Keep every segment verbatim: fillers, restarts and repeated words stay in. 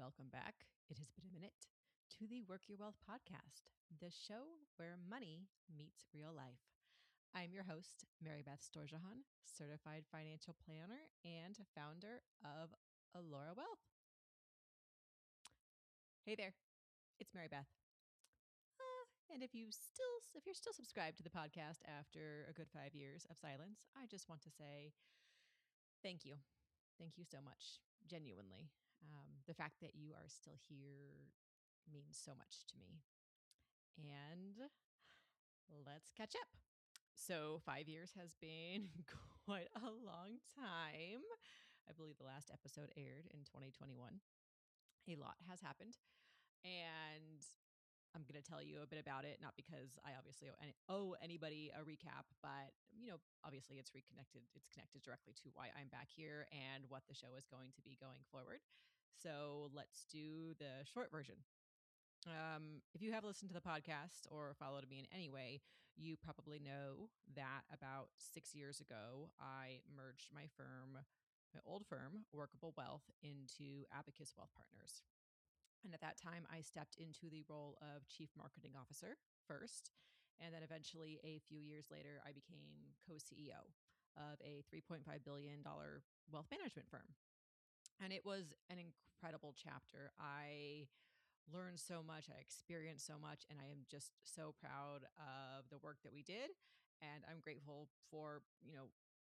welcome back. It has been a minute to the Work Your Wealth podcast, the show where money meets real life. I'm your host, Mary Beth Storjahan, certified financial planner and founder of Allura Wealth. Hey there, it's Mary Beth. Uh, and if you still, if you're still subscribed to the podcast after a good five years of silence, I just want to say thank you. Thank you so much, genuinely. Um, the fact that you are still here means so much to me. And let's catch up. So, five years has been quite a long time. I believe the last episode aired in twenty twenty-one. A lot has happened. And I'm going to tell you a bit about it, not because I obviously owe, any, owe anybody a recap, but, you know, obviously it's reconnected. It's connected directly to why I'm back here and what the show is going to be going forward. So let's do the short version. Um, if you have listened to the podcast or followed me in any way, you probably know that about six years ago, I merged my firm, my old firm, Workable Wealth, into Abacus Wealth Partners. And at that time, I stepped into the role of chief marketing officer first. And then eventually, a few years later, I became co C E O of a three point five billion dollars wealth management firm. And it was an incredible chapter. I learned so much, I experienced so much, and I am just so proud of the work that we did. And I'm grateful for, you know,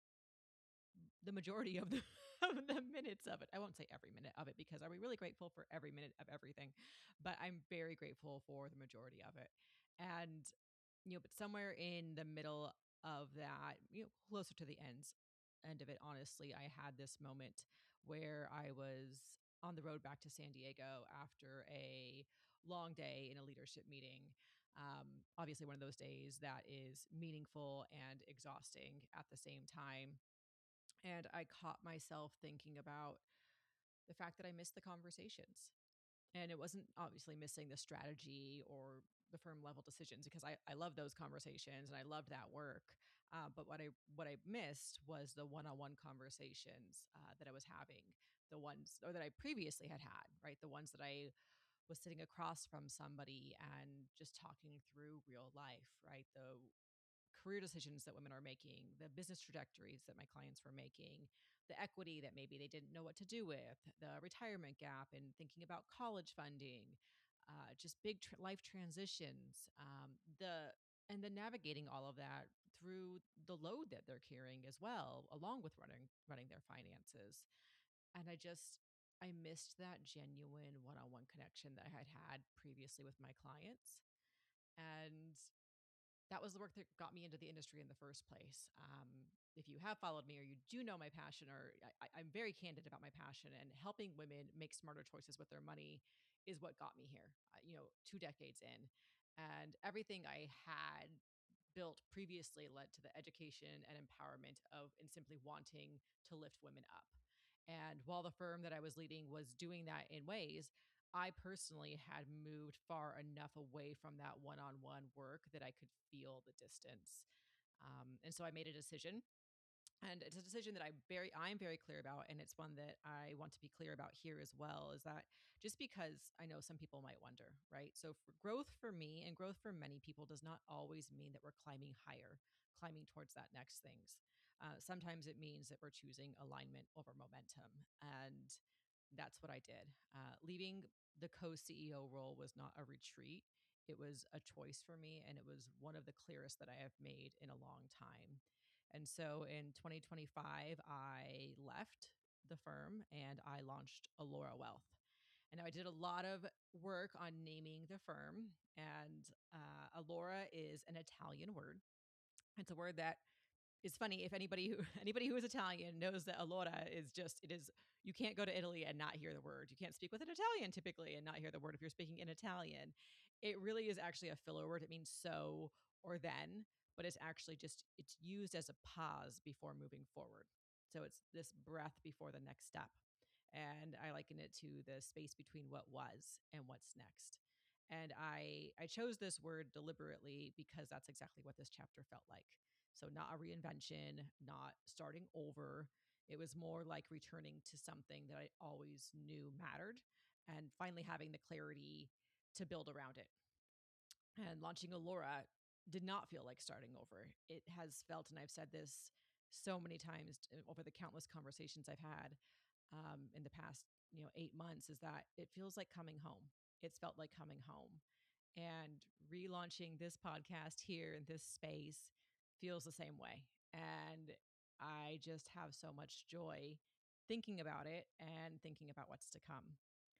the majority of the, of the minutes of it. I won't say every minute of it because are we really grateful for every minute of everything? But I'm very grateful for the majority of it. And, you know, but somewhere in the middle of that, you know, closer to the ends end of it, honestly, I had this moment where I was on the road back to San Diego after a long day in a leadership meeting. Um, obviously, one of those days that is meaningful and exhausting at the same time. And I caught myself thinking about the fact that I missed the conversations. And it wasn't obviously missing the strategy or the firm level decisions because I, I love those conversations and I loved that work. Uh, but what I what I missed was the one-on-one conversations uh, that I was having, the ones or that I previously had had, right? The ones that I was sitting across from somebody and just talking through real life, right? The career decisions that women are making, the business trajectories that my clients were making, the equity that maybe they didn't know what to do with, the retirement gap and thinking about college funding, uh, just big tr- life transitions, um, the and then navigating all of that through the load that they're carrying as well, along with running running their finances. And I just I missed that genuine one-on-one connection that I had had previously with my clients. And that was the work that got me into the industry in the first place. Um, if you have followed me or you do know my passion, or I, I'm very candid about my passion, and helping women make smarter choices with their money is what got me here, uh, you know, two decades in. And everything I had built previously led to the education and empowerment of and simply wanting to lift women up. And while the firm that I was leading was doing that in ways, I personally had moved far enough away from that one-on-one work that I could feel the distance. Um, and so I made a decision, and it's a decision that I very I'm very clear about, and it's one that I want to be clear about here as well, is that just because I know some people might wonder, right? So for growth for me and growth for many people does not always mean that we're climbing higher, climbing towards that next things. Uh, sometimes it means that we're choosing alignment over momentum. And that's what I did. Uh, leaving the co-C E O role was not a retreat. It was a choice for me, and it was one of the clearest that I have made in a long time. And so in twenty twenty-five, I left the firm and I launched Allura Wealth. And I did a lot of work on naming the firm. And uh, Allura is an Italian word. It's a word that is funny. If anybody who anybody who is Italian knows that allora is just it is you can't go to Italy and not hear the word. You can't speak with an Italian typically and not hear the word if you're speaking in Italian. It really is actually a filler word. It means so or then, but it's actually just it's used as a pause before moving forward. So it's this breath before the next step. And I liken it to the space between what was and what's next. And I I chose this word deliberately because that's exactly what this chapter felt like. So not a reinvention, not starting over. It was more like returning to something that I always knew mattered and finally having the clarity to build around it. And launching Alora did not feel like starting over. It has felt, and I've said this so many times over the countless conversations I've had um, in the past, you know, eight months, is that it feels like coming home. It's felt like coming home. And relaunching this podcast here in this space feels the same way. And I just have so much joy thinking about it and thinking about what's to come.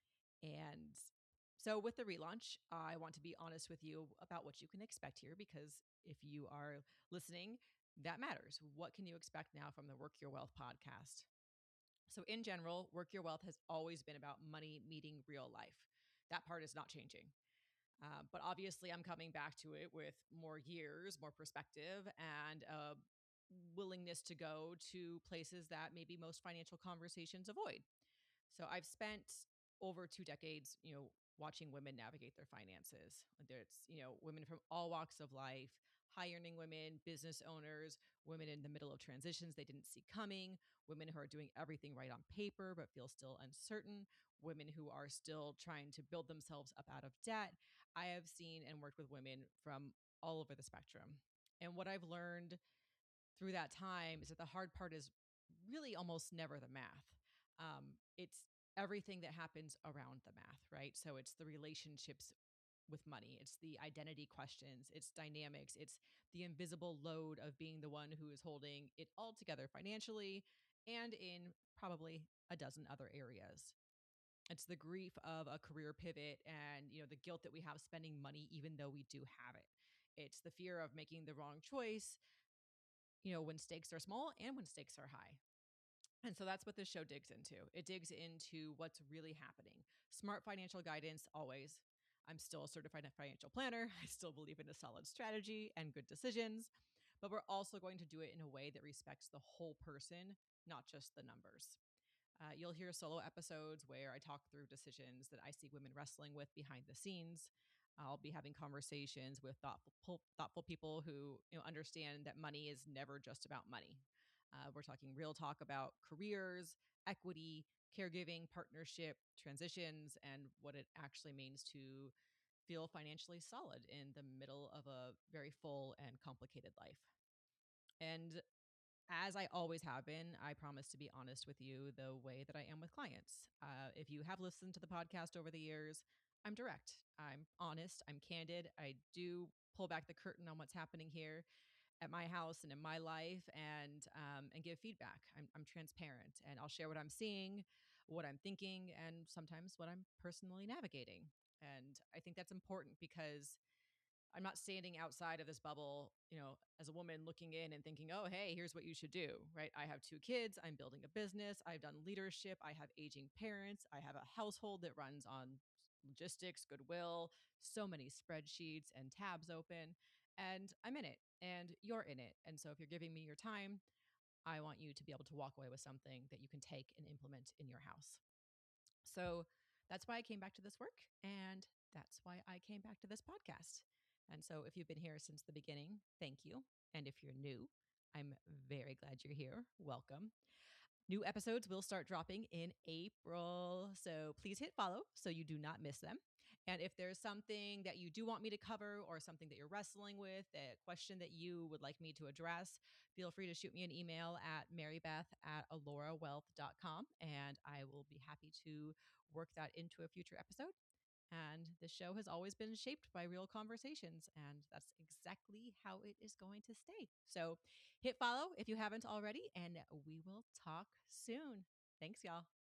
And so, with the relaunch, I want to be honest with you about what you can expect here, because if you are listening, that matters. What can you expect now from the Work Your Wealth podcast? So, in general, Work Your Wealth has always been about money meeting real life. That part is not changing. Uh, but obviously, I'm coming back to it with more years, more perspective, and a willingness to go to places that maybe most financial conversations avoid. So I've spent over two decades, you know, watching women navigate their finances. There's, you know, women from all walks of life, high earning women, business owners, women in the middle of transitions they didn't see coming, women who are doing everything right on paper but feel still uncertain, women who are still trying to build themselves up out of debt. I have seen and worked with women from all over the spectrum. And what I've learned through that time is that the hard part is really almost never the math. Um, it's everything that happens around the math, right? So it's the relationships with money, it's the identity questions, it's dynamics, it's the invisible load of being the one who is holding it all together financially and in probably a dozen other areas. It's the grief of a career pivot and, you know, the guilt that we have spending money even though we do have it. It's the fear of making the wrong choice, you know, when stakes are small and when stakes are high. And so that's what this show digs into. It digs into what's really happening. Smart financial guidance, always. I'm still a certified financial planner. I still believe in a solid strategy and good decisions, but we're also going to do it in a way that respects the whole person, not just the numbers. Uh, you'll hear solo episodes where I talk through decisions that I see women wrestling with behind the scenes. I'll be having conversations with thoughtful, thoughtful people who, you know, understand that money is never just about money. Uh, we're talking real talk about careers, equity, caregiving, partnership, transitions, and what it actually means to feel financially solid in the middle of a very full and complicated life. And as I always have been, I promise to be honest with you the way that I am with clients. Uh, if you have listened to the podcast over the years, I'm direct, I'm honest, I'm candid. I do pull back the curtain on what's happening here at my house and in my life, and um, and give feedback. I'm, I'm transparent, and I'll share what I'm seeing, what I'm thinking, and sometimes what I'm personally navigating. And I think that's important because I'm not standing outside of this bubble, you know, as a woman looking in and thinking, oh, hey, here's what you should do, right? I have two kids. I'm building a business. I've done leadership. I have aging parents. I have a household that runs on logistics, goodwill, so many spreadsheets and tabs open. And I'm in it and you're in it. And so if you're giving me your time, I want you to be able to walk away with something that you can take and implement in your house. So that's why I came back to this work. And that's why I came back to this podcast. And so if you've been here since the beginning, thank you. And if you're new, I'm very glad you're here. Welcome. New episodes will start dropping in April. So please hit follow so you do not miss them. And if there's something that you do want me to cover or something that you're wrestling with, a question that you would like me to address, feel free to shoot me an email at marybeth at alorawealth dot com, and I will be happy to work that into a future episode. And the show has always been shaped by real conversations, and that's exactly how it is going to stay. So hit follow if you haven't already, and we will talk soon. Thanks, y'all.